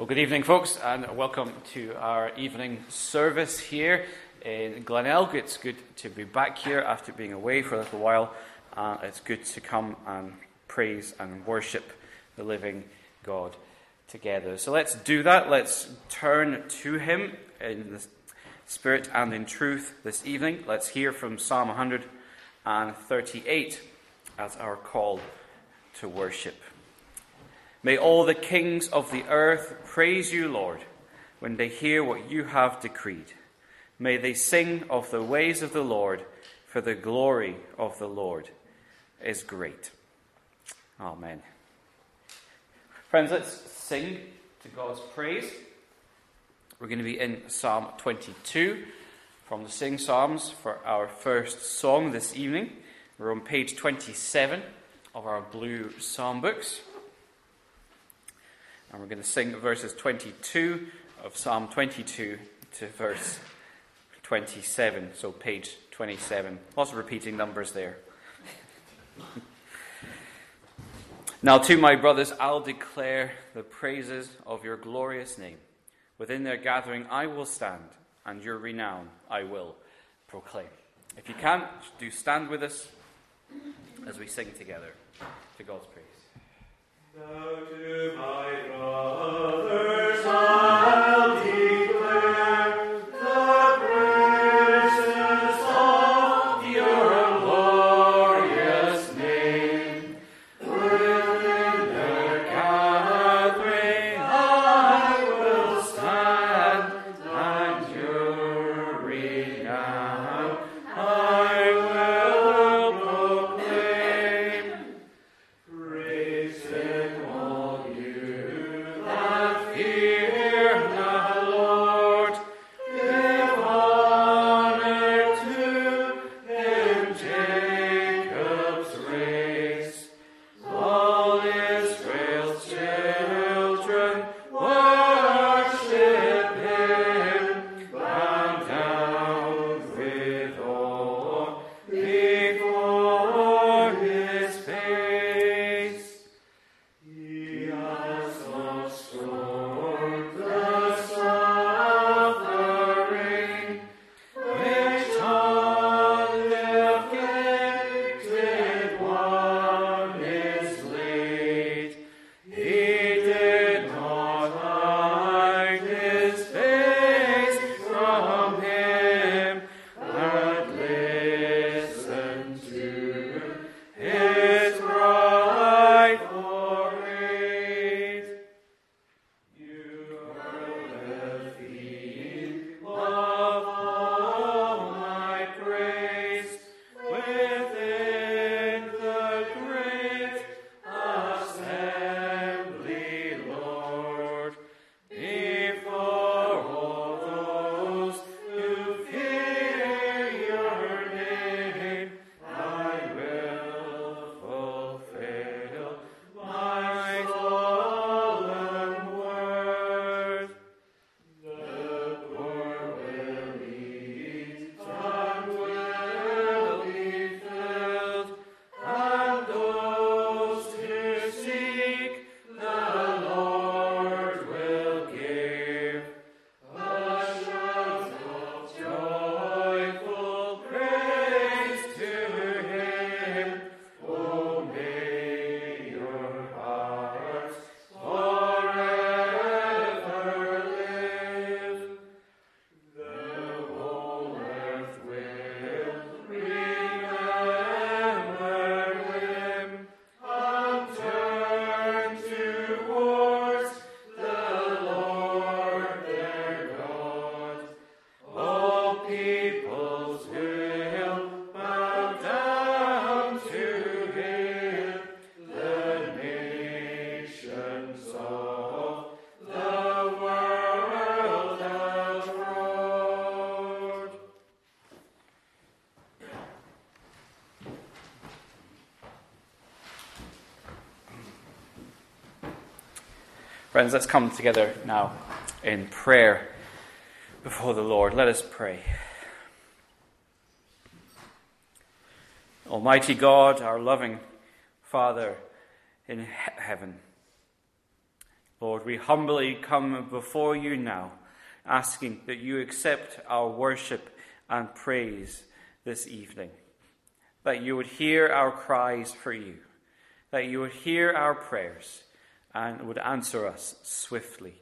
Well, good evening, folks, and welcome to our evening service here in Glenelg. It's good to be back here after being away for a little while. It's good to come and praise and worship the living God together. So let's do that. Let's turn to Him in the Spirit and in truth this evening. Let's hear from Psalm 138 as our call to worship. May all the kings of the earth praise you, Lord, when they hear what you have decreed. May they sing of the ways of the Lord, for the glory of the Lord is great. Amen. Friends, let's sing to God's praise. We're going to be in Psalm 22 from the Sing Psalms for our first song this evening. We're on page 27 of our blue psalm books. And we're going to sing verses 22 of Psalm 22 to verse 27. So page 27. Lots of repeating numbers there. Now to my brothers I'll declare the praises of your glorious name. Within their gathering I will stand, and your renown I will proclaim. If you can, do stand with us as we sing together to God's praise. Now to my brothers I'll declare the praises of your glorious name. Within their gathering I will stand, and your renown I will proclaim. Praise Him, all you that fear the Lord. Give honor to Him, Jacob's race. All Israel's children worship Him. Bow down with awe before His face. He has not scorned the suffering, which on the afflicted one is laid. He did not hide His face from him, but listened to His cry for aid. You are the theme of all my praise. Within the great assembly, Lord, before all those who fear your name, I will fulfill my solemn word. The poor will eat and will be filled, and those who seek the Lord will give a shout of joyful praise to Him. Oh, may your hearts forever live. The whole earth will remember Him and turn towards the Lord their God. All peoples will bow down to Him, the nations of the world abroad. Friends, let's come together now in prayer before the Lord. Let us pray. Almighty God, our loving Father in heaven, Lord, we humbly come before you now, asking that you accept our worship and praise this evening, that you would hear our cries for you, that you would hear our prayers and would answer us swiftly,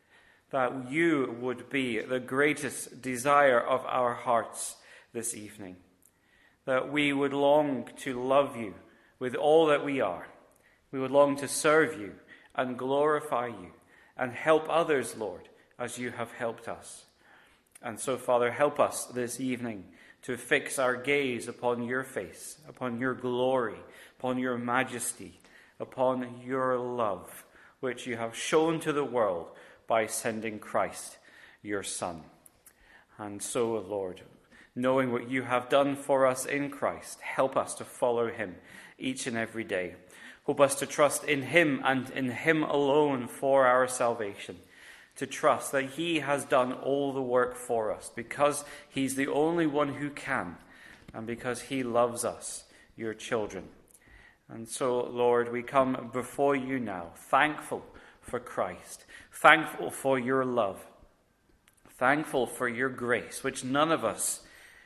that you would be the greatest desire of our hearts this evening, that we would long to love you with all that we are. We would long to serve you and glorify you and help others, Lord, as you have helped us. And so, Father, help us this evening to fix our gaze upon your face, upon your glory, upon your majesty, upon your love, which you have shown to the world by sending Christ, your Son. And so, Lord, knowing what you have done for us in Christ, help us to follow him each and every day. Help us to trust in him and in him alone for our salvation, to trust that he has done all the work for us because he's the only one who can, and because he loves us, your children. And so, Lord, we come before you now, thankful for Christ, thankful for your love, thankful for your grace, which none of us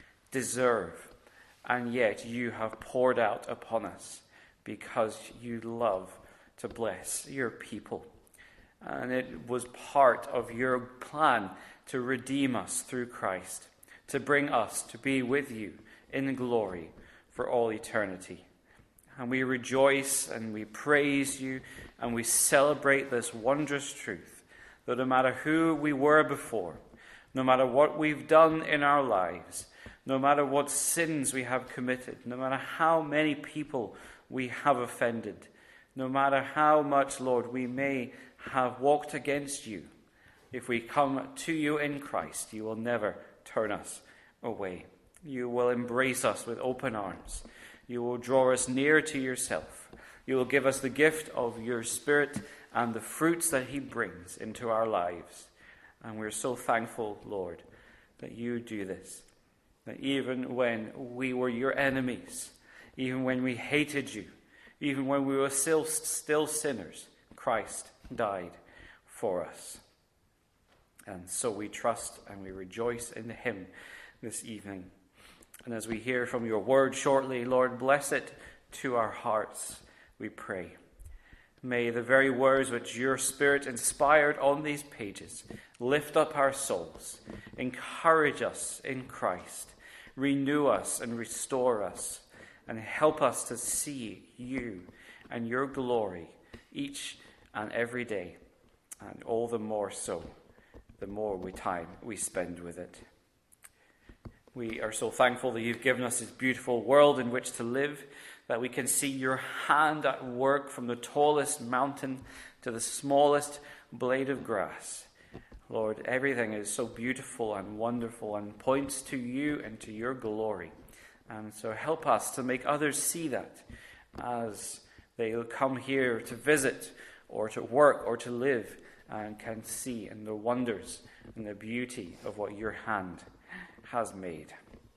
deserve, and yet you have poured out upon us because you love to bless your people. And it was part of your plan to redeem us through Christ, to bring us to be with you in glory for all eternity. And we rejoice and we praise you and we celebrate this wondrous truth that no matter who we were before, no matter what we've done in our lives, no matter what sins we have committed, no matter how many people we have offended, no matter how much, Lord, we may have walked against you, if we come to you in Christ, you will never turn us away. You will embrace us with open arms. You will draw us near to yourself. You will give us the gift of your Spirit and the fruits that he brings into our lives. And we're so thankful, Lord, that you do this. That even when we were your enemies, even when we hated you, even when we were still sinners, Christ died for us. And so we trust and we rejoice in him this evening. And as we hear from your word shortly, Lord, bless it to our hearts, we pray. May the very words which your Spirit inspired on these pages lift up our souls, encourage us in Christ, renew us and restore us, and help us to see you and your glory each and every day, and all the more so, the more time we spend with it. We are so thankful that you've given us this beautiful world in which to live, that we can see your hand at work from the tallest mountain to the smallest blade of grass. Lord, everything is so beautiful and wonderful and points to you and to your glory. And so help us to make others see that as they come here to visit or to work or to live, and can see in the wonders and the beauty of what your hand has made.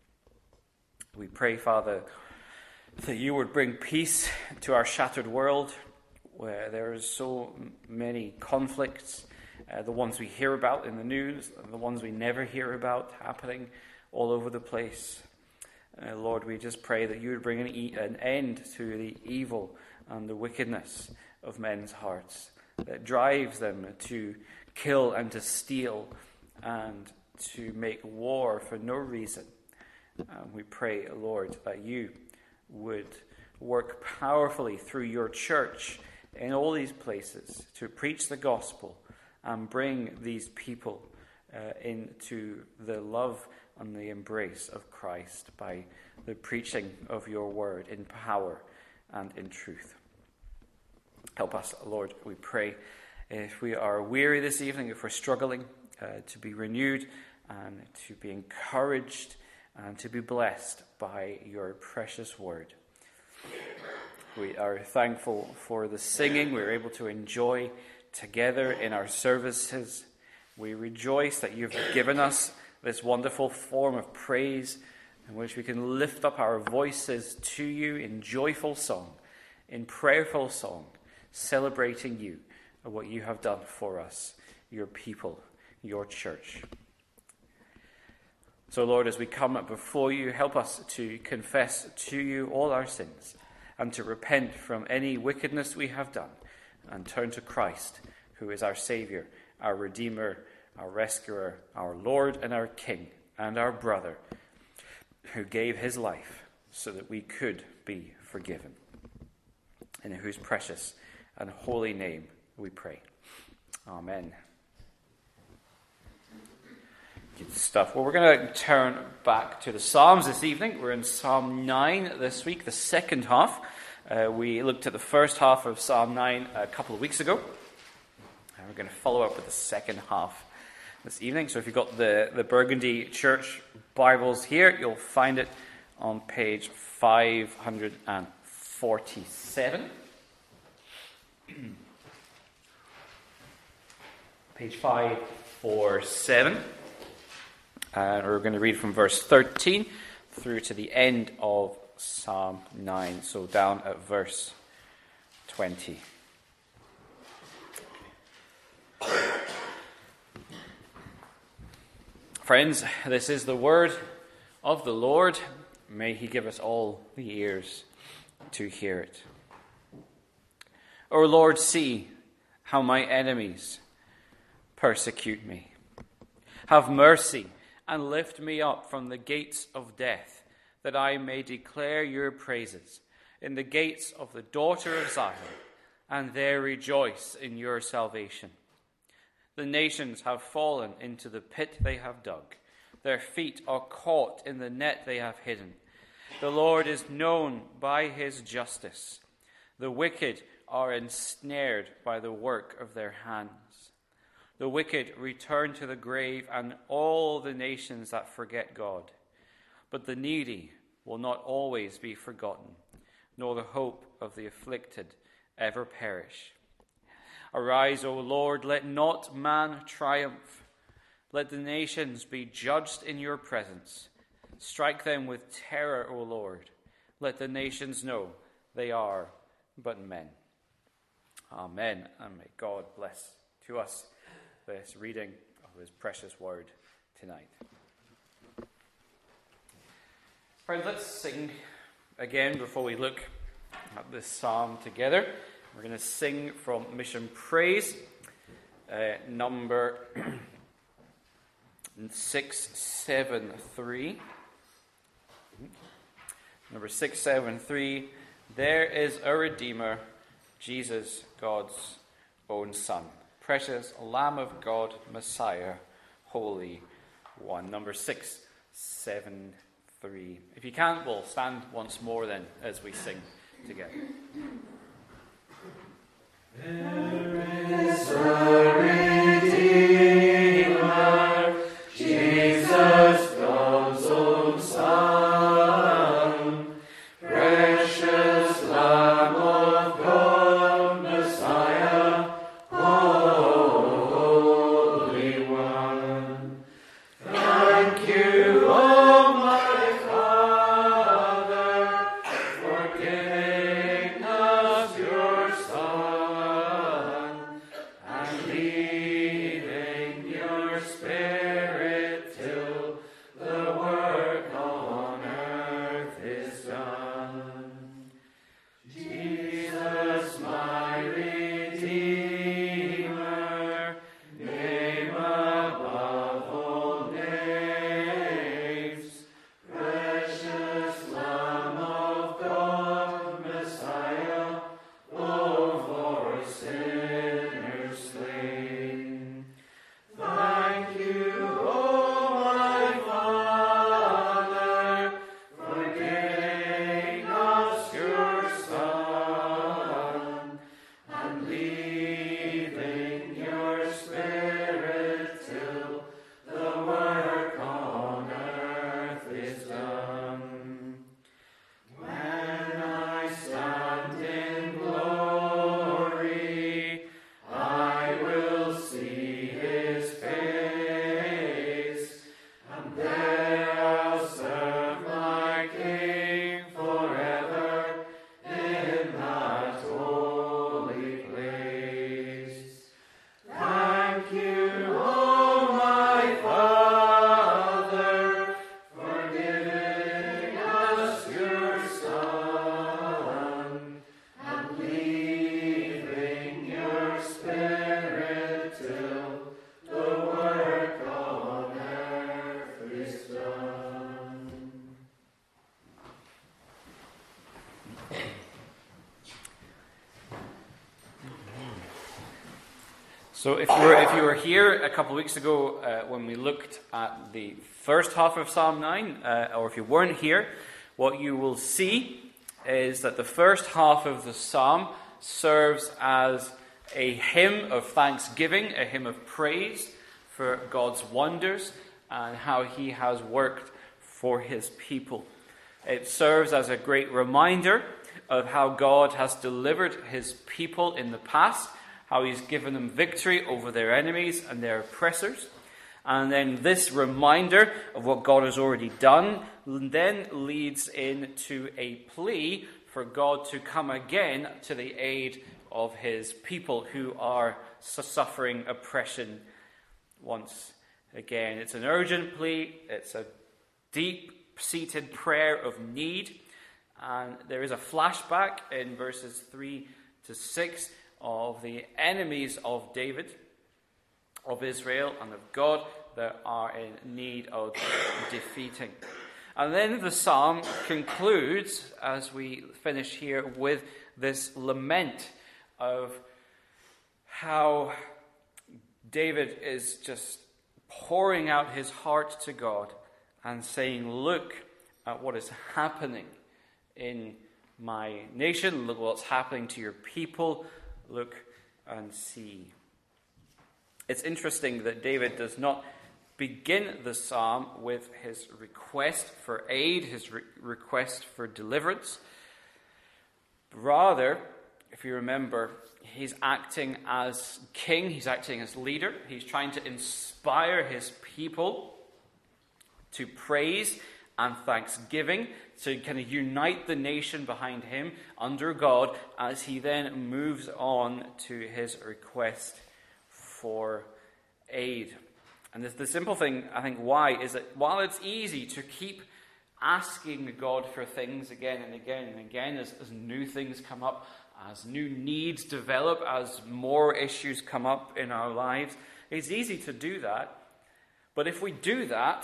We pray, Father, that you would bring peace to our shattered world, where there is so many conflicts, the ones we hear about in the news, and the ones we never hear about happening all over the place. Lord, we just pray that you would bring an end to the evil and the wickedness of men's hearts that drives them to kill and to steal and to make war for no reason. We pray, Lord, that you would work powerfully through your church in all these places to preach the gospel and bring these people into the love and the embrace of Christ by the preaching of your word in power and in truth. Help us, Lord, we pray. If we are weary this evening, if we're struggling, to be renewed and to be encouraged and to be blessed by your precious word. We are thankful for the singing we're able to enjoy together in our services. We rejoice that you've given us this wonderful form of praise in which we can lift up our voices to you in joyful song, in prayerful song, celebrating you of what you have done for us, your people, your church. So, Lord, as we come before you, help us to confess to you all our sins and to repent from any wickedness we have done and turn to Christ, who is our Saviour, our Redeemer, our Rescuer, our Lord and our King, and our brother, who gave his life so that we could be forgiven. In whose precious and holy name we pray. Amen. Good stuff. Well, we're going to turn back to the Psalms this evening. We're in Psalm 9 this week, the second half. We looked at the first half of Psalm 9 a couple of weeks ago. And we're going to follow up with the second half this evening. So if you've got the Burgundy Church Bibles here, you'll find it on page 547. Page 547. And we're going to read from verse 13 through to the end of Psalm 9, so down at verse 20. Friends, this is the word of the Lord. May he give us all the ears to hear it. O Lord, see how my enemies persecute me. Have mercy and lift me up from the gates of death, that I may declare your praises in the gates of the daughter of Zion, and there rejoice in your salvation. The nations have fallen into the pit they have dug. Their feet are caught in the net they have hidden. The Lord is known by his justice. The wicked are ensnared by the work of their hands. The wicked return to the grave, and all the nations that forget God. But the needy will not always be forgotten, nor the hope of the afflicted ever perish. Arise, O Lord, let not man triumph. Let the nations be judged in your presence. Strike them with terror, O Lord. Let the nations know they are but men. Amen. And may God bless to us this reading of his precious word tonight. Friends, let's sing again before we look at this psalm together. We're going to sing from Mission Praise, number 673. Number 673. There is a Redeemer, Jesus, God's own Son. Precious Lamb of God, Messiah, Holy One. Number 673. If you can't, we'll stand once more then as we sing together. There is a Redeemer, Jesus, God's own Son, precious Lamb of God, Messiah, Holy One. Thank you, O my Father, for giving us your Son, and leading So if you were here a couple of weeks ago when we looked at the first half of Psalm 9, or if you weren't here, what you will see is that the first half of the psalm serves as a hymn of thanksgiving, a hymn of praise for God's wonders and how he has worked for his people. It serves as a great reminder of how God has delivered his people in the past, how he's given them victory over their enemies and their oppressors. And then this reminder of what God has already done then leads into a plea for God to come again to the aid of his people who are suffering oppression once again. It's an urgent plea. It's a deep-seated prayer of need. And there is a flashback in verses 3 to 6 of the enemies of David, of Israel, and of God that are in need of defeating. And then the psalm concludes, as we finish here, with this lament of how David is just pouring out his heart to God and saying, look at what is happening in my nation. Look what's happening to your people. Look and see. It's interesting that David does not begin the psalm with his request for aid, his request for deliverance. Rather, if you remember, he's acting as king, he's acting as leader. He's trying to inspire his people to praise and thanksgiving, to kind of unite the nation behind him under God as he then moves on to his request for aid. And the simple thing, I think, why, is that while it's easy to keep asking God for things again and again and again as new things come up, as new needs develop, as more issues come up in our lives, it's easy to do that. But if we do that,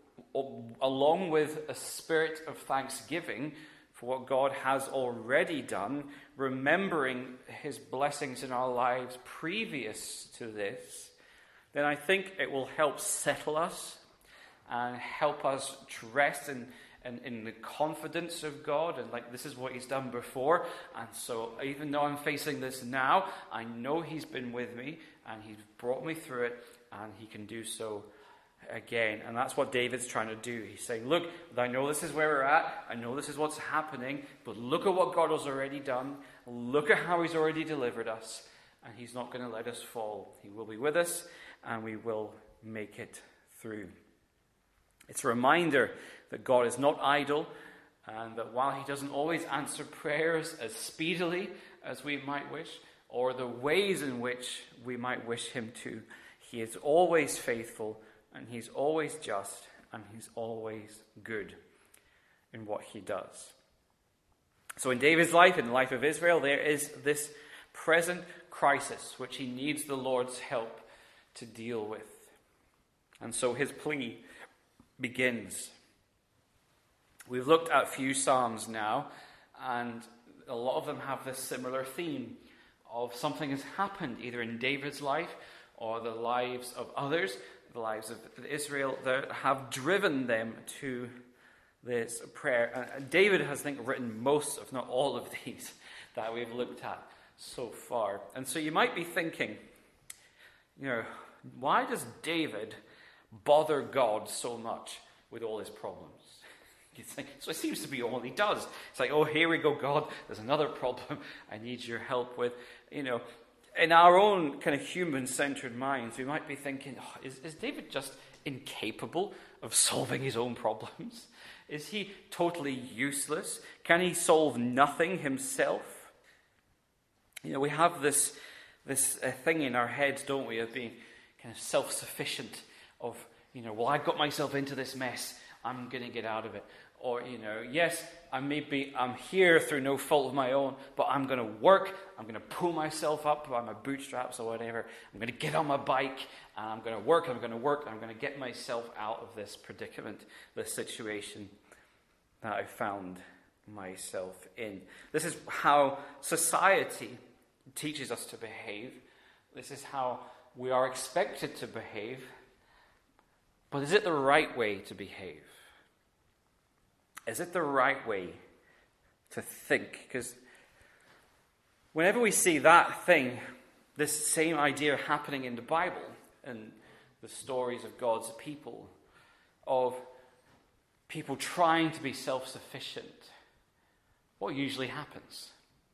along with a spirit of thanksgiving for what God has already done, remembering his blessings in our lives previous to this, then I think it will help settle us and help us to rest in the confidence of God, and like this is what he's done before, and so even though I'm facing this now, I know he's been with me and he's brought me through it, and he can do so again. And that's what David's trying to do. He's saying, look, I know this is where we're at, I know this is what's happening, but look at what God has already done, look at how he's already delivered us, and he's not going to let us fall. He will be with us, and we will make it through. It's a reminder that God is not idle, and that while he doesn't always answer prayers as speedily as we might wish, or the ways in which we might wish him to, he is always faithful, and he's always just, and he's always good in what he does. So in David's life, in the life of Israel, there is this present crisis which he needs the Lord's help to deal with. And so his plea begins. We've looked at a few psalms now, and a lot of them have this similar theme of something has happened either in David's life or the lives of others, the lives of Israel, that have driven them to this prayer. And David has, I think, written most, if not all, of these that we've looked at so far. And so you might be thinking, why does David bother God so much with all his problems? You think, so it seems to be all he does. It's like, oh, here we go, God, there's another problem I need your help with. In our own kind of human-centered minds, we might be thinking, is David just incapable of solving his own problems? Is he totally useless? Can he solve nothing himself? We have this thing in our heads, don't we, of being kind of self-sufficient, of, I got myself into this mess, I'm going to get out of it. Or, yes, I'm here through no fault of my own, but I'm going to work, I'm going to pull myself up by my bootstraps or whatever. I'm going to get on my bike, and I'm going to work, I'm going to get myself out of this predicament, this situation that I found myself in. This is how society teaches us to behave. This is how we are expected to behave, but is it the right way to behave? Is it the right way to think? Because whenever we see that thing, this same idea happening in the Bible and the stories of God's people, of people trying to be self-sufficient, what usually happens?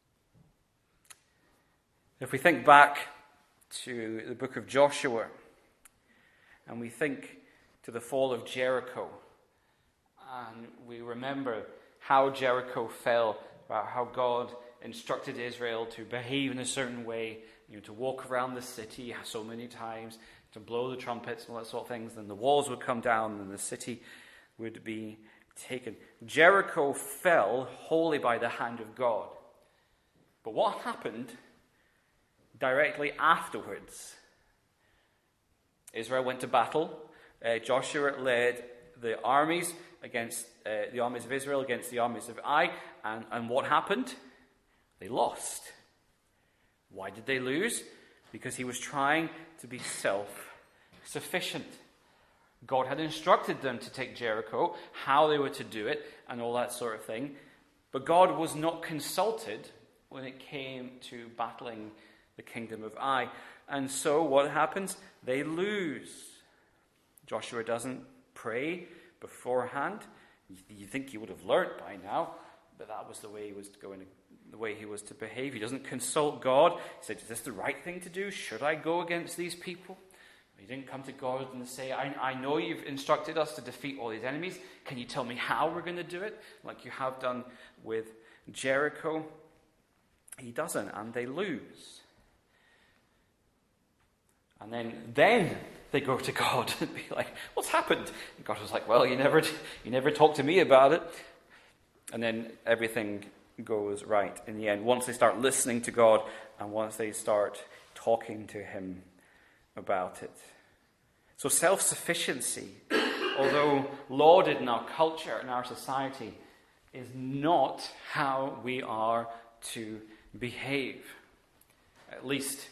If we think back to the book of Joshua, and we think to the fall of Jericho, and we remember how Jericho fell, about how God instructed Israel to behave in a certain way, to walk around the city so many times, to blow the trumpets and all that sort of things, then the walls would come down and the city would be taken. Jericho fell wholly by the hand of God. But what happened directly afterwards? Israel went to battle. Joshua led the armies against the armies of Israel against the armies of Ai. And what happened? They lost. Why did they lose? Because he was trying to be self-sufficient. God had instructed them to take Jericho, how they were to do it, and all that sort of thing. But God was not consulted when it came to battling the kingdom of Ai. And so what happens? They lose. Joshua doesn't pray beforehand. You think he would have learnt by now, but that was the way he was going, the way he was to behave. He doesn't consult God. He said, is this the right thing to do? Should I go against these people? He didn't come to God and say, I know you've instructed us to defeat all these enemies. Can you tell me how we're going to do it? Like you have done with Jericho. He doesn't, and they lose. And then they go to God and be like, what's happened? And God was like, well, you never talked to me about it. And then everything goes right in the end. Once they start listening to God and once they start talking to him about it. So self-sufficiency, although lauded in our culture and our society, is not how we are to behave. At least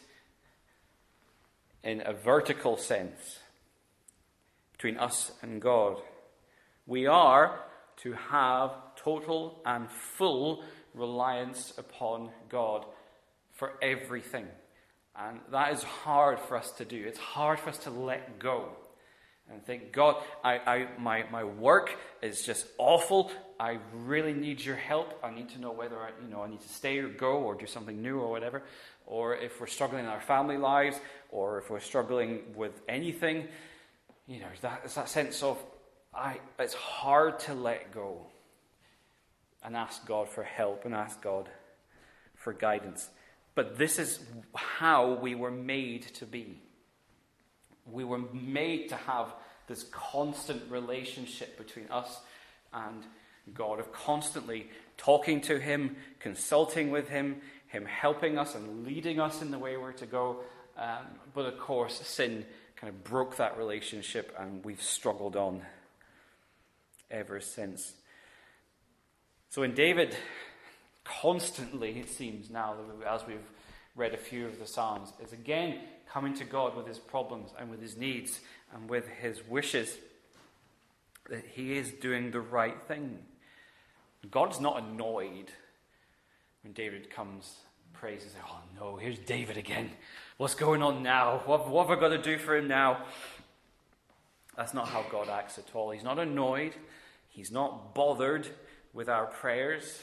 in a vertical sense, between us and God. We are to have total and full reliance upon God for everything. And that is hard for us to do. It's hard for us to let go and think, God, my work is just awful. I really need your help. I need to know whether I need to stay or go or do something new or whatever. Or if we're struggling in our family lives, or if we're struggling with anything, it's that sense of it's hard to let go and ask God for help and ask God for guidance. But this is how we were made to be. We were made to have this constant relationship between us and God, of constantly talking to him, consulting with him, him helping us and leading us in the way we're to go. But of course, sin kind of broke that relationship and we've struggled on ever since. So in David, constantly, it seems now, as we've read a few of the Psalms, is again coming to God with his problems and with his needs and with his wishes, that he is doing the right thing. God's not annoyed when David comes, prays, and says, oh no, here's David again. What's going on now? What have I got to do for him now? That's not how God acts at all. He's not annoyed. He's not bothered with our prayers.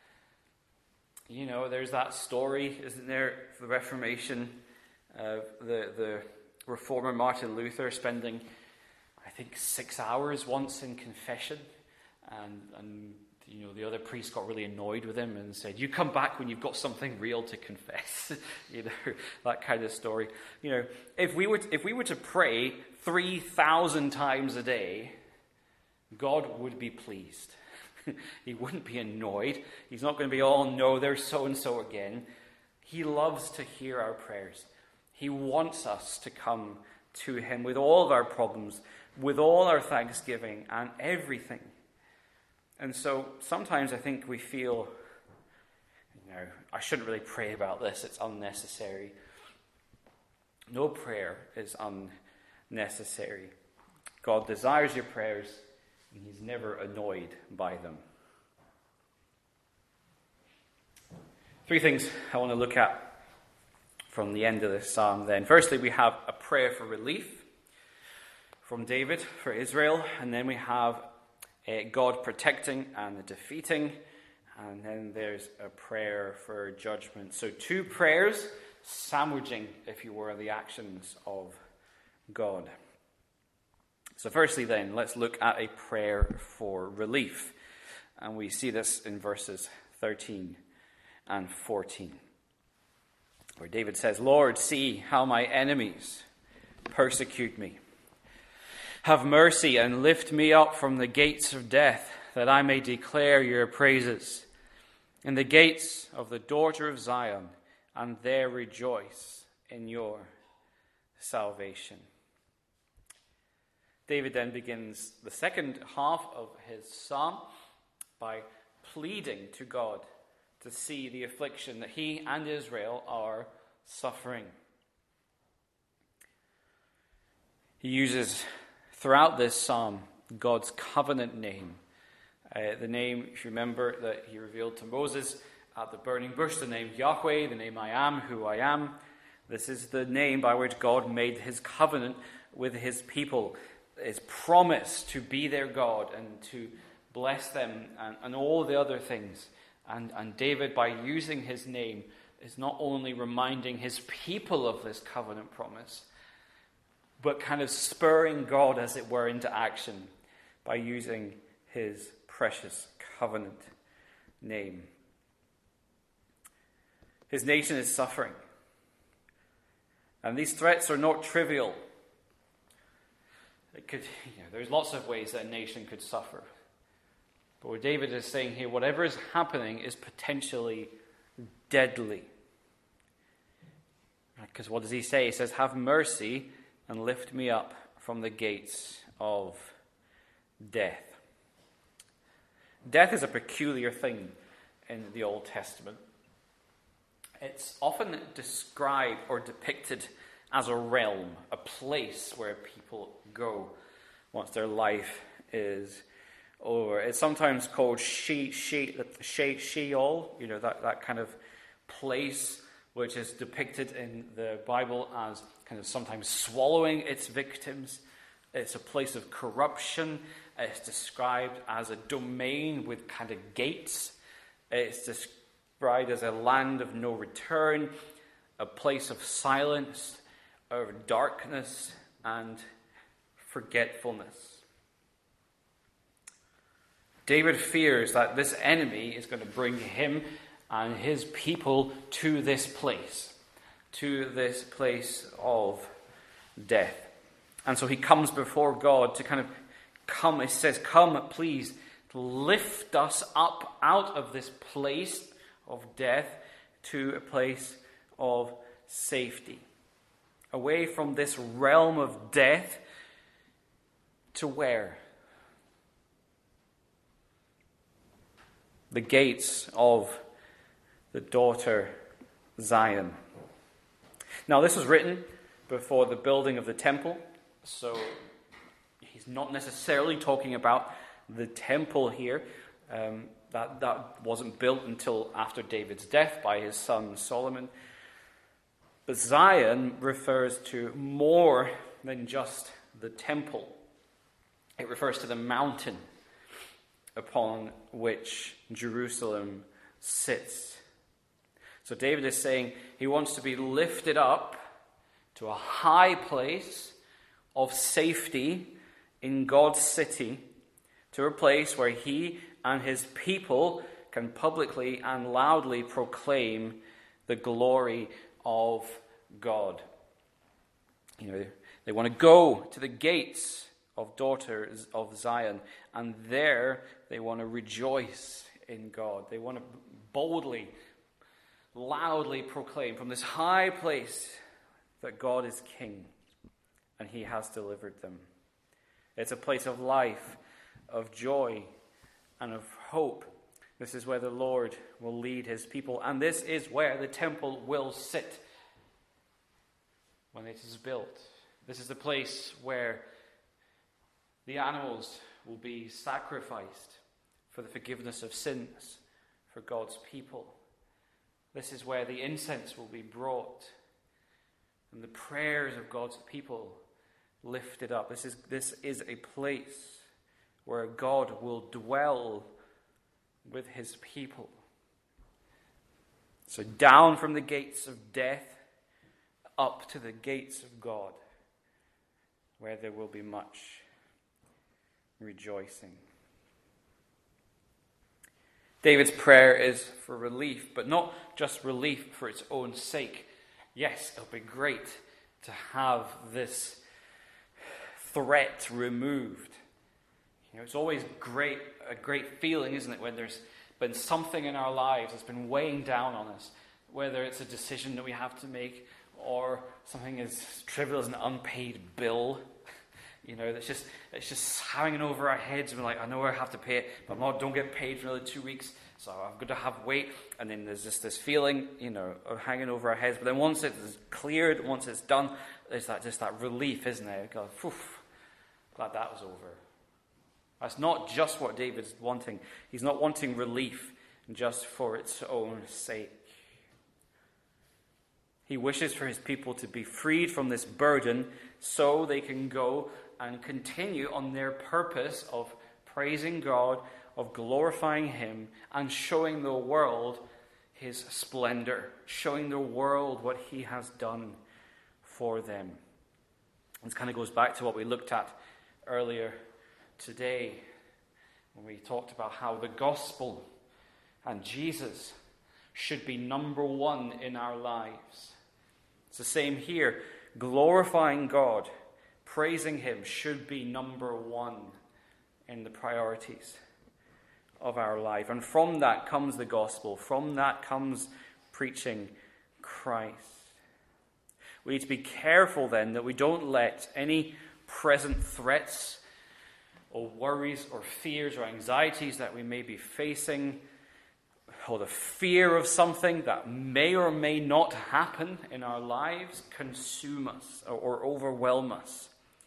There's that story, isn't there, for the Reformation, the reformer Martin Luther spending, I think, 6 hours once in confession, and the other priest got really annoyed with him and said, you come back when you've got something real to confess. That kind of story. If we were to pray 3,000 times a day, God would be pleased. He wouldn't be annoyed. He's not going to be, oh no, there's so-and-so again. He loves to hear our prayers. He wants us to come to him with all of our problems, with all our thanksgiving and everything. And so sometimes I think we feel, I shouldn't really pray about this. It's unnecessary. No prayer is unnecessary. God desires your prayers, and he's never annoyed by them. 3 things I want to look at from the end of this psalm then. Firstly, we have a prayer for relief from David for Israel, and then we have God protecting and defeating, and then there's a prayer for judgment. So 2 prayers sandwiching, if you were, the actions of God. So firstly then, let's look at a prayer for relief. And we see this in verses 13 and 14, where David says, "Lord, see how my enemies persecute me. Have mercy and lift me up from the gates of death, that I may declare your praises in the gates of the daughter of Zion, and there rejoice in your salvation." David then begins the second half of his psalm by pleading to God to see the affliction that he and Israel are suffering. He uses throughout this psalm God's covenant name. The name, if you remember, that he revealed to Moses at the burning bush, the name Yahweh, the name I am who I am. This is the name by which God made his covenant with his people, his promise to be their God and to bless them and all the other things. And David, by using his name, is not only reminding his people of this covenant promise, but kind of spurring God, as it were, into action by using his precious covenant name. His nation is suffering. And these threats are not trivial. There's lots of ways that a nation could suffer. But what David is saying here, whatever is happening is potentially deadly. Because what does he say? He says, "Have mercy and lift me up from the gates of death." Death is a peculiar thing in the Old Testament. It's often described or depicted as a realm, a place where people go once their life is over. It's sometimes called Sheol, that kind of place which is depicted in the Bible as kind of sometimes swallowing its victims. It's a place of corruption. It's described as a domain with kind of gates. It's described as a land of no return, a place of silence, of darkness and forgetfulness. David fears that this enemy is going to bring him and his people to this place of death. And so he comes before God to kind of come. It says, "Come, please, lift us up out of this place of death to a place of safety. Away from this realm of death to where? The gates of the daughter Zion." Now, this was written before the building of the temple, so he's not necessarily talking about the temple here. That wasn't built until after David's death by his son Solomon. But Zion refers to more than just the temple. It refers to the mountain upon which Jerusalem sits. So David is saying he wants to be lifted up to a high place of safety in God's city, to a place where he and his people can publicly and loudly proclaim the glory of God. They want to go to the gates of daughters of Zion, and there they want to rejoice in God. They want to boldly, loudly proclaim from this high place that God is king and he has delivered them. It's a place of life, of joy, and of hope. This is where the Lord will lead his people, and this is where the temple will sit. when it is built. This is the place where the animals will be sacrificed for the forgiveness of sins for God's people. This is where the incense will be brought and the prayers of God's people lifted up. This is a place where God will dwell with his people. So down from the gates of death, up to the gates of God, where there will be much rejoicing. David's prayer is for relief, but not just relief for its own sake. Yes, it'll be great to have this threat removed. It's always a great feeling, isn't it, when there's been something in our lives that's been weighing down on us, whether it's a decision that we have to make or something as trivial as an unpaid bill. It's just hanging over our heads. We're like, I know I have to pay it, but don't get paid for another 2 weeks, so I'm going to have wait. And then there's just this feeling, of hanging over our heads. But then once it's cleared, once it's done, there's that relief, isn't there? God, glad that was over. That's not just what David's wanting. He's not wanting relief just for its own sake. He wishes for his people to be freed from this burden so they can go and continue on their purpose of praising God, of glorifying him, and showing the world his splendor, showing the world what he has done for them. This kind of goes back to what we looked at earlier today when we talked about how the gospel and Jesus should be number one in our lives. It's the same here. Glorifying God, praising him should be number one in the priorities of our life. And from that comes the gospel. From that comes preaching Christ. We need to be careful then that we don't let any present threats or worries or fears or anxieties that we may be facing, or the fear of something that may or may not happen in our lives, consume us or overwhelm us.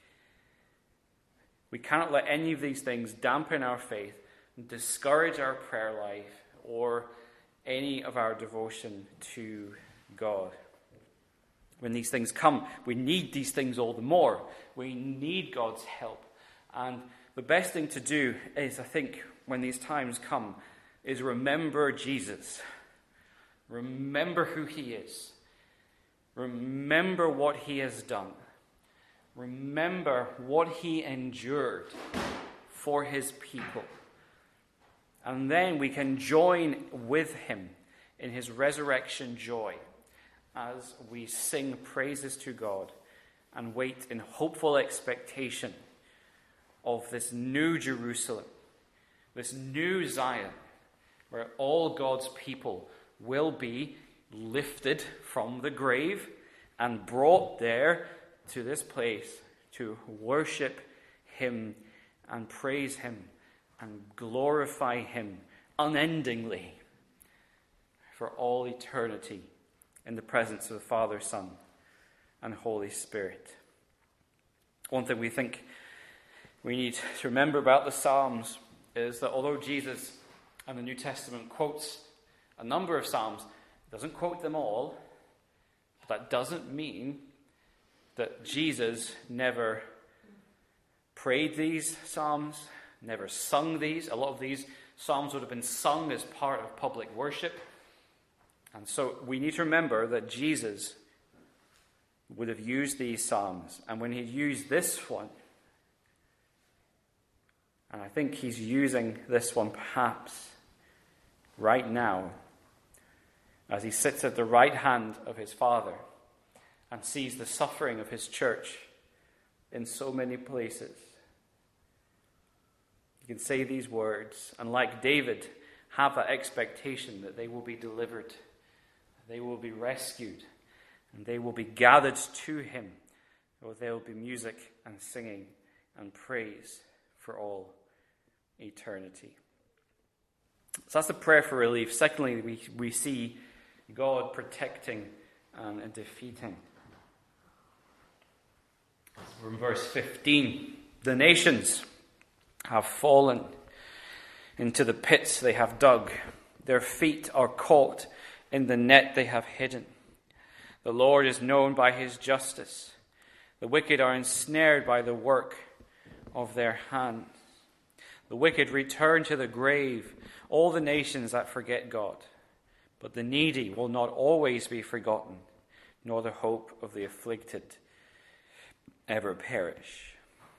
We cannot let any of these things dampen our faith, discourage our prayer life, or any of our devotion to God. When these things come, we need these things all the more. We need God's help. And the best thing to do is, I think, when these times come, is remember Jesus. Remember who he is. Remember what he has done. Remember what he endured for his people. And then we can join with him in his resurrection joy as we sing praises to God and wait in hopeful expectation of this new Jerusalem, this new Zion, where all God's people will be lifted from the grave and brought there to this place to worship him and praise him and glorify him unendingly for all eternity in the presence of the Father, Son, and Holy Spirit. One thing we think we need to remember about the Psalms is that although Jesus and the New Testament quotes a number of Psalms, it doesn't quote them all, but that doesn't mean that Jesus never prayed these Psalms, never sung these. A lot of these Psalms would have been sung as part of public worship. And so we need to remember that Jesus would have used these Psalms. And when he used this one, and I think he's using this one perhaps right now, as he sits at the right hand of his Father and sees the suffering of his church in so many places. You can say these words, and like David, have that expectation that they will be delivered, they will be rescued, and they will be gathered to him, or there will be music and singing and praise for all eternity. So that's the prayer for relief. Secondly, we see God protecting and defeating. From verse 15, the nations have fallen into the pits they have dug. Their feet are caught in the net they have hidden. The Lord is known by his justice. The wicked are ensnared by the work of their hands. The wicked return to the grave, all the nations that forget God. But the needy will not always be forgotten, nor the hope of the afflicted ever perish.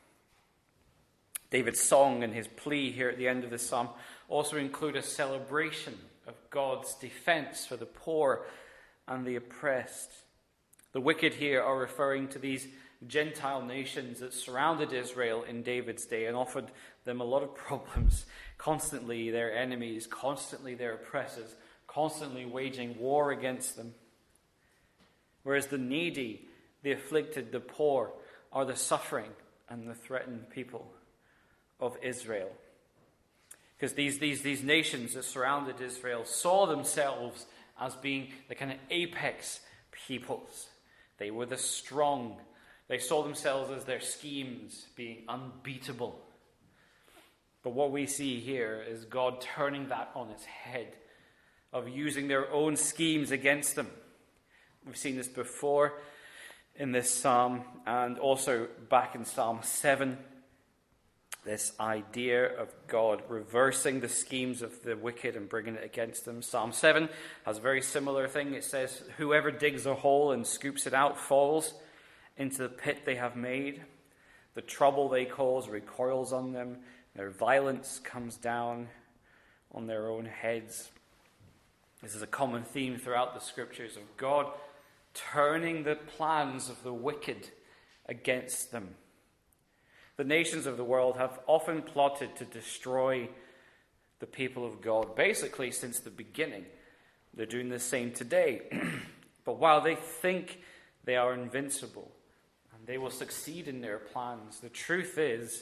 David's song and his plea here at the end of the psalm also include a celebration of God's defense for the poor and the oppressed. The wicked here are referring to these Gentile nations that surrounded Israel in David's day and offered them a lot of problems. Constantly their enemies, constantly their oppressors, constantly waging war against them. Whereas the needy, the afflicted, the poor are the suffering and the threatened people of Israel. Because these nations that surrounded Israel saw themselves as being the kind of apex peoples. They were the strong. They saw themselves as their schemes being unbeatable. But what we see here is God turning that on its head, of using their own schemes against them. We've seen this before in this psalm and also back in Psalm 7. This idea of God reversing the schemes of the wicked and bringing it against them. Psalm 7 has a very similar thing. It says, whoever digs a hole and scoops it out falls into the pit they have made. The trouble they cause recoils on them. Their violence comes down on their own heads. This is a common theme throughout the scriptures of God turning the plans of the wicked against them. The nations of the world have often plotted to destroy the people of God, basically since the beginning. They're doing the same today. But while they think they are invincible and they will succeed in their plans, the truth is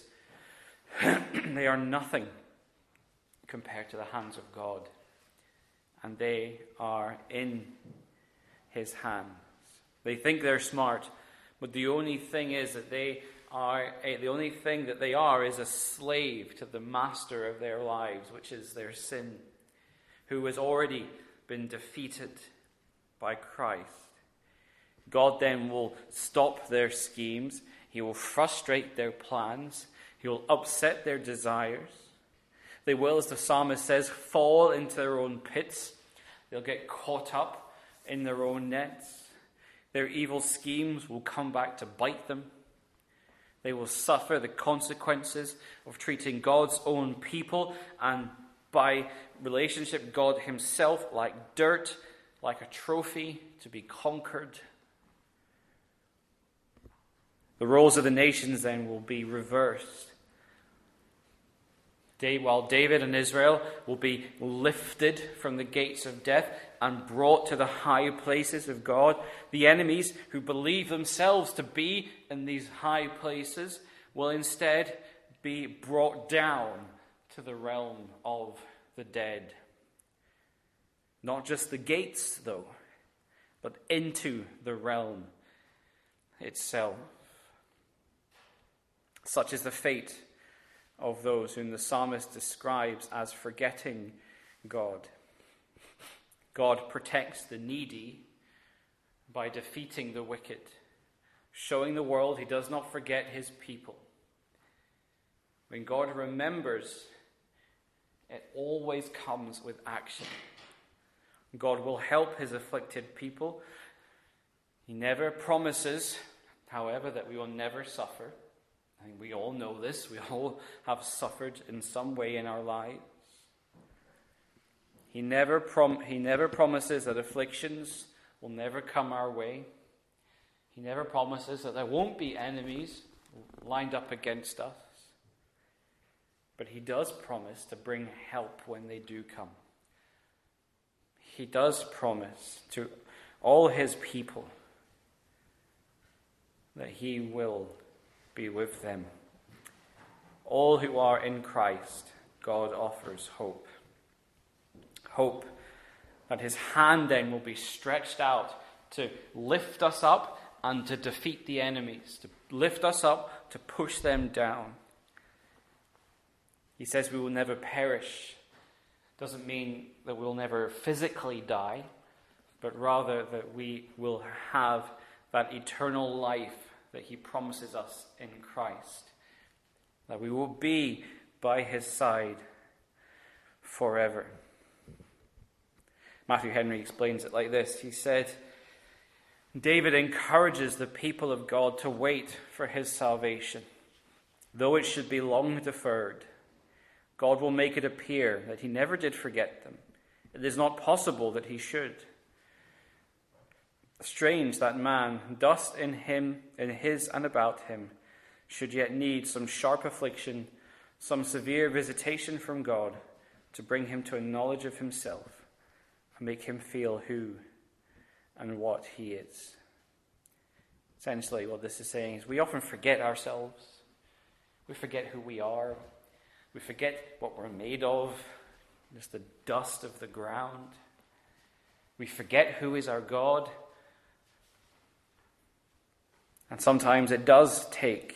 they are nothing compared to the hands of God. And they are in his hands. They think they're smart, but the only thing that they are is a slave to the master of their lives, which is their sin, who has already been defeated by Christ. God then will stop their schemes. He will frustrate their plans. He will upset their desires. They will, as the psalmist says, fall into their own pits. They'll get caught up in their own nets. Their evil schemes will come back to bite them. They will suffer the consequences of treating God's own people and by relationship God himself like dirt, like a trophy to be conquered. The roles of the nations then will be reversed. While David and Israel will be lifted from the gates of death and brought to the high places of God, the enemies who believe themselves to be in these high places will instead be brought down to the realm of the dead. Not just the gates, though, but into the realm itself. Such is the fate of those whom the psalmist describes as forgetting God. God protects the needy by defeating the wicked, showing the world he does not forget his people. When God remembers, it always comes with action. God will help his afflicted people. He never promises, however, that we will never suffer. I think we all know this. We all have suffered in some way in our lives. He never promises that afflictions will never come our way. He never promises that there won't be enemies lined up against us. But he does promise to bring help when they do come. He does promise to all his people that he will be with them. All who are in Christ, God offers hope. Hope that his hand then will be stretched out to lift us up and to defeat the enemies, to lift us up, to push them down. He says we will never perish. Doesn't mean that we'll never physically die, but rather that we will have that eternal life that he promises us in Christ. That we will be by his side forever. Matthew Henry explains it like this. He said, David encourages the people of God to wait for his salvation. Though it should be long deferred, God will make it appear that he never did forget them. It is not possible that he should. Strange that man, dust in him, in his and about him, should yet need some sharp affliction, some severe visitation from God to bring him to a knowledge of himself and make him feel who and what he is. Essentially, what this is saying is we often forget ourselves. We forget who we are. We forget what we're made of, just the dust of the ground. We forget who is our God. And sometimes it does take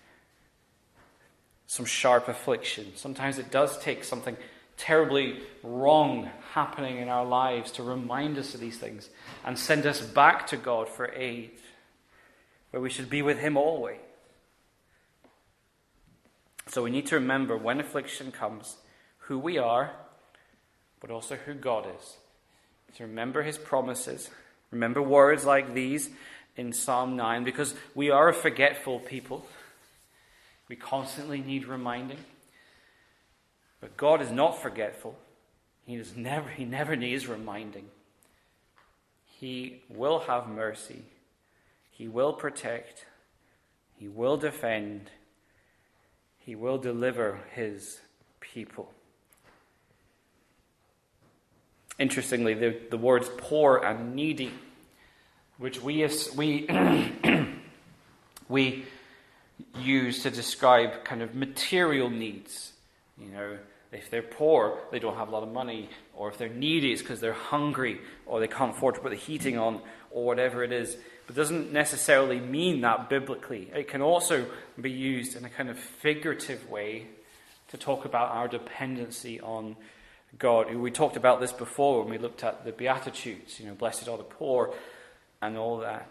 some sharp affliction. Sometimes it does take something terribly wrong happening in our lives to remind us of these things and send us back to God for aid, where we should be with him always. So we need to remember when affliction comes, who we are, but also who God is. To remember his promises. Remember words like these in Psalm 9, because we are a forgetful people. We constantly need reminding. But God is not forgetful. He never needs reminding. He will have mercy. He will protect. He will defend. He will deliver his people. Interestingly, the words poor and needy, which we use to describe kind of material needs. You know, if they're poor, they don't have a lot of money, or if they're needy, it's because they're hungry, or they can't afford to put the heating on, or whatever it is. But it doesn't necessarily mean that biblically. It can also be used in a kind of figurative way to talk about our dependency on God. We talked about this before when we looked at the Beatitudes, blessed are the poor and all that.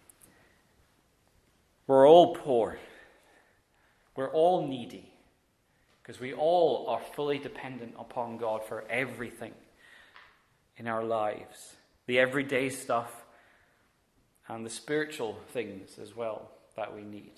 We're all poor. We're all needy. Because we all are fully dependent upon God for everything in our lives. The everyday stuff and the spiritual things as well that we need.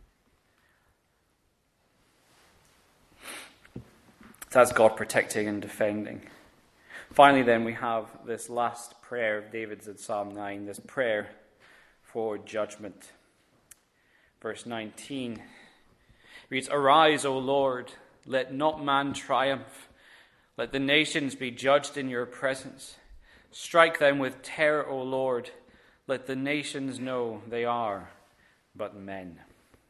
So that's God protecting and defending. Finally then, we have this last prayer of David's in Psalm 9, this prayer for judgment. Verse 19 reads, Arise, O Lord, let not man triumph. Let the nations be judged in your presence. Strike them with terror, O Lord. Let the nations know they are but men.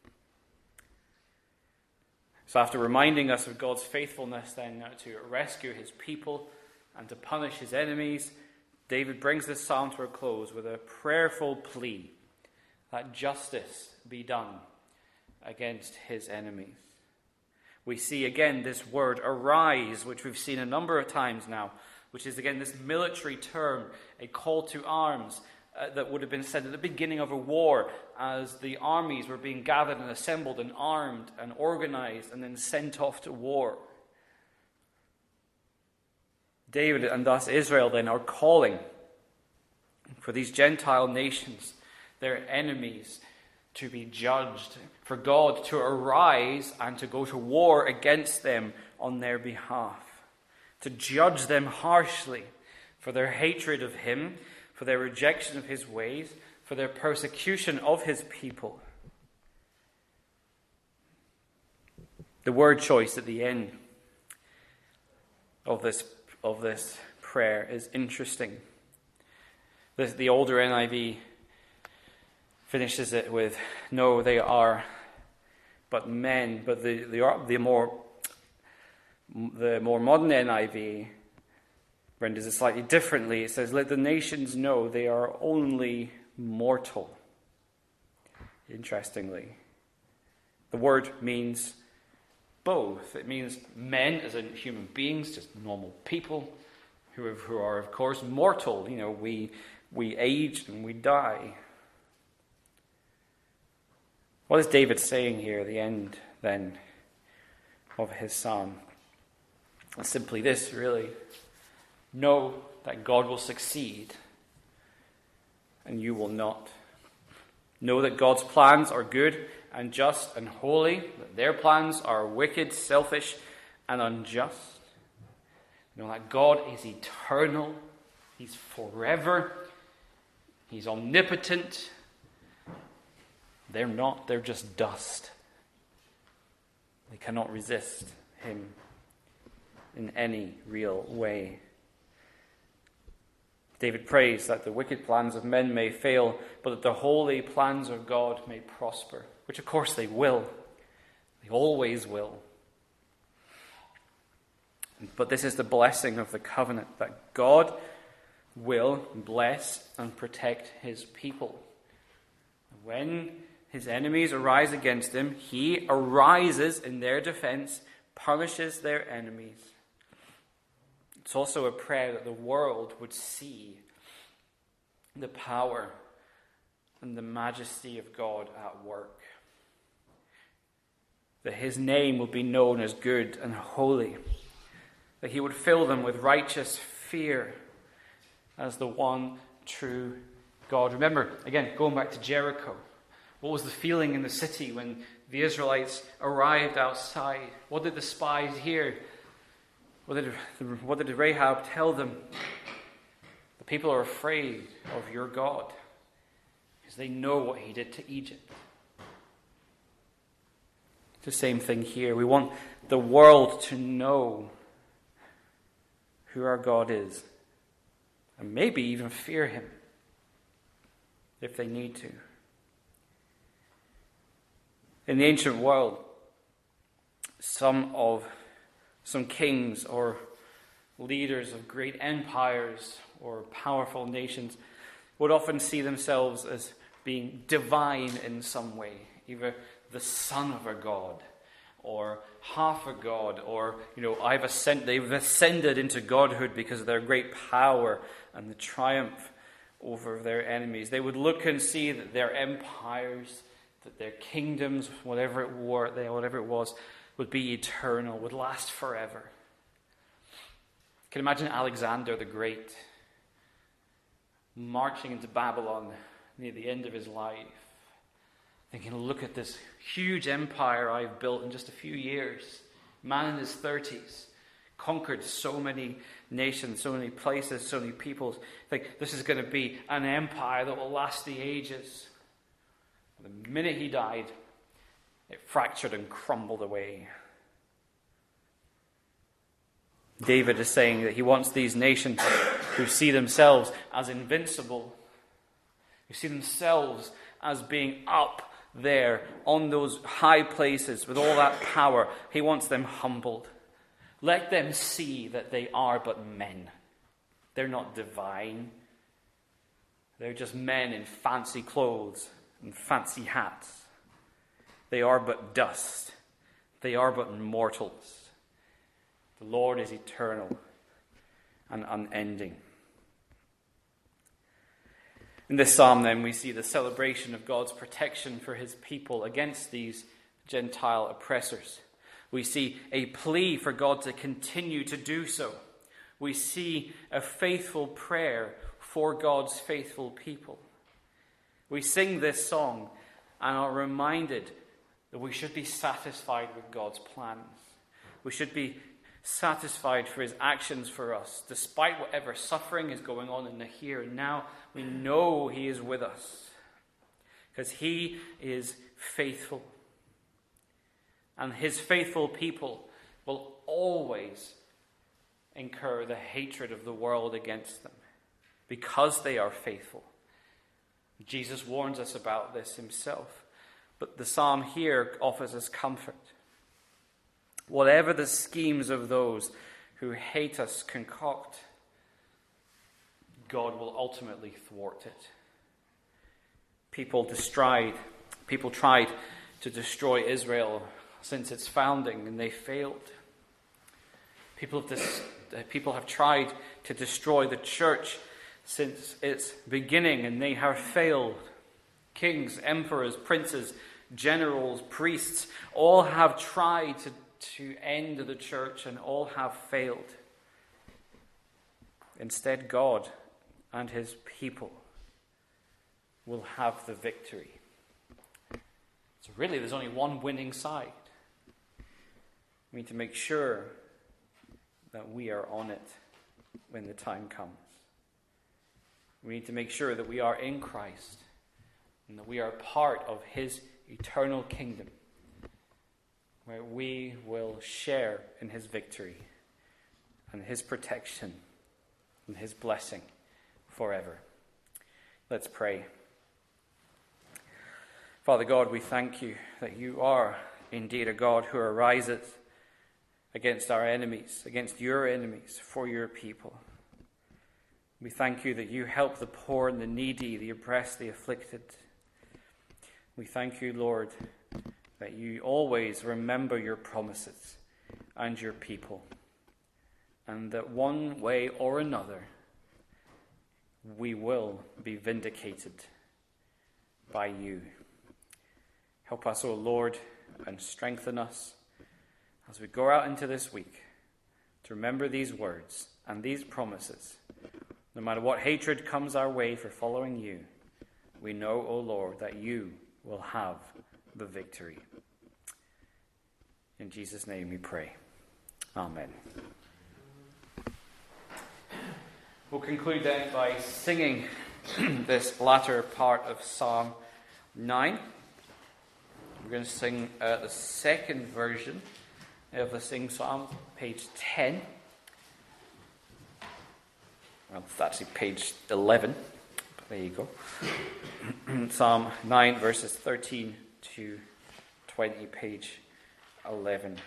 So after reminding us of God's faithfulness then to rescue his people and to punish his enemies, David brings this psalm to a close with a prayerful plea that justice be done against his enemies. We see again this word arise, which we've seen a number of times now, which is again this military term, a call to arms that would have been said at the beginning of a war as the armies were being gathered and assembled and armed and organized and then sent off to war. David and thus Israel then are calling for these Gentile nations, their enemies, to be judged, for God to arise and to go to war against them on their behalf, to judge them harshly for their hatred of him, for their rejection of his ways, for their persecution of his people. The word choice at the end of this prayer is interesting. The older NIV finishes it with, no, they are but men. But the more modern NIV renders it slightly differently. It says, let the nations know they are only mortal. interestingly. The word means both. It means men as in human beings, just normal people who are of course mortal. We age and we die. What is David saying here at the end then of his psalm? It's simply this, really. Know that God will succeed and you will not. Know that God's plans are good and just and holy, that their plans are wicked, selfish, and unjust. Know that God is eternal, He's forever, He's omnipotent. They're not, they're just dust. They cannot resist Him in any real way. David prays that the wicked plans of men may fail, but that the holy plans of God may prosper, which of course they will. They always will. But this is the blessing of the covenant, that God will bless and protect His people. When His enemies arise against Him, He arises in their defense, punishes their enemies. It's also a prayer that the world would see the power and the majesty of God at work. That His name will be known as good and holy. That He would fill them with righteous fear as the one true God. Remember, again, going back to Jericho, what was the feeling in the city when the Israelites arrived outside? What did the spies hear? What did Rahab tell them? The people are afraid of your God because they know what He did to Egypt. It's the same thing here. We want the world to know who our God is and maybe even fear Him if they need to. In the ancient world, some kings or leaders of great empires or powerful nations would often see themselves as being divine in some way, either the son of a god or half a god, or they've ascended into godhood because of their great power and the triumph over their enemies. They would look and see that their empires, that their kingdoms, whatever it was, would be eternal, would last forever. You can imagine Alexander the Great marching into Babylon near the end of his life, thinking, look at this huge empire I've built in just a few years. Man in his 30s, conquered so many nations, so many places, so many peoples. Think this is going to be an empire that will last the ages. The minute he died, it fractured and crumbled away. David is saying that he wants these nations who see themselves as invincible, who see themselves as being up there on those high places with all that power. He wants them humbled. Let them see that they are but men. They're not divine. They're just men in fancy clothes and fancy hats. They are but dust. They are but mortals. The Lord is eternal and unending. In this psalm, then, we see the celebration of God's protection for His people against these Gentile oppressors. We see a plea for God to continue to do so. We see a faithful prayer for God's faithful people. We sing this song and are reminded that we should be satisfied with God's plans. We should be satisfied for His actions for us. Despite whatever suffering is going on in the here and now, we know He is with us because He is faithful. And His faithful people will always incur the hatred of the world against them because they are faithful. Jesus warns us about this Himself. But the psalm here offers us comfort. Whatever the schemes of those who hate us concoct, God will ultimately thwart it. People People tried to destroy Israel since its founding, and they failed. People have tried to destroy the church since its beginning, and they have failed. Kings, emperors, princes, generals, priests, all have tried to end the church, and all have failed. Instead, God and his people will have the victory. So really, there's only one winning side. We need to make sure that we are on it when the time comes. We need to make sure that we are in Christ and that we are part of his eternal kingdom, where we will share in his victory and his protection and his blessing forever. Let's pray. Father God, we thank you that you are indeed a God who arises against our enemies, against your enemies, for your people. We thank you that you help the poor and the needy, the oppressed, the afflicted. We thank you, Lord, that you always remember your promises and your people, and that one way or another we will be vindicated by you. Help us, O Lord, and strengthen us as we go out into this week to remember these words and these promises. No matter what hatred comes our way for following you, we know, O Lord, that you will have the victory. In Jesus' name we pray. Amen. We'll conclude then by singing this latter part of Psalm 9. We're going to sing the second version of the Sing Psalm, page 10. Well, it's actually page 11. But there you go. Psalm 9, verses 13 to 20, page 11.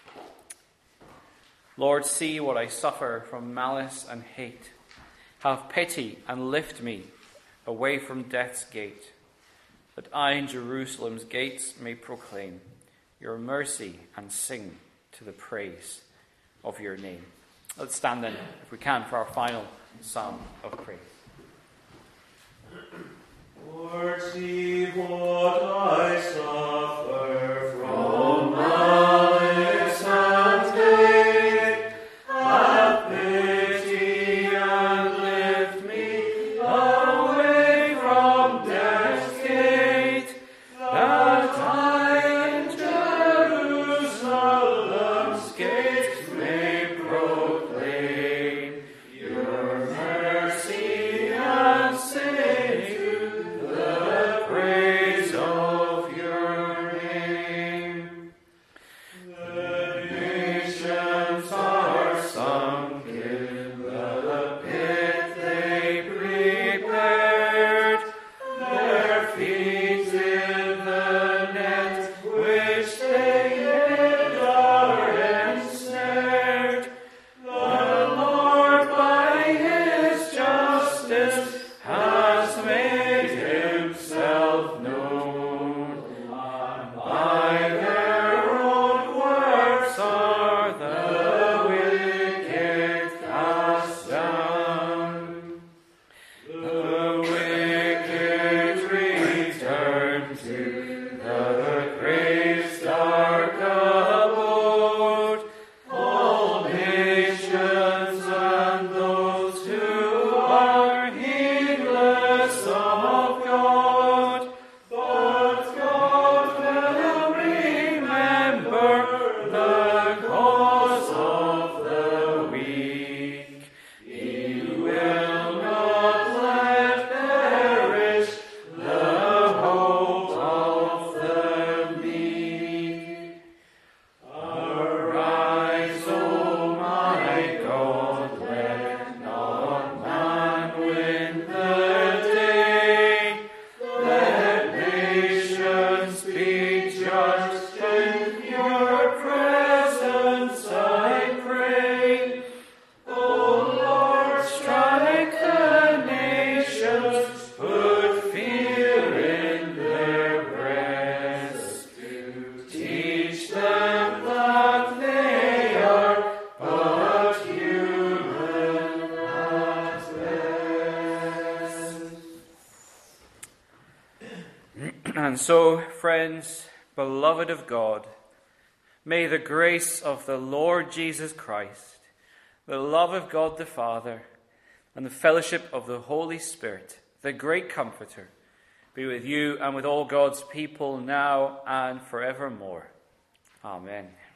Lord, see what I suffer from malice and hate. Have pity and lift me away from death's gate, that I in Jerusalem's gates may proclaim your mercy and sing to the praise of your name. Let's stand then, if we can, for our final psalm of praise. Lord, see what I suffer from malice and hate. Have pity and lift me away from death's gate, that I in Jerusalem's gates may proclaim your mercy and sing the praise of your And so, friends, beloved of God, may the grace of the Lord Jesus Christ, the love of God the Father, and the fellowship of the Holy Spirit, the great Comforter, be with you and with all God's people now and forevermore. Amen.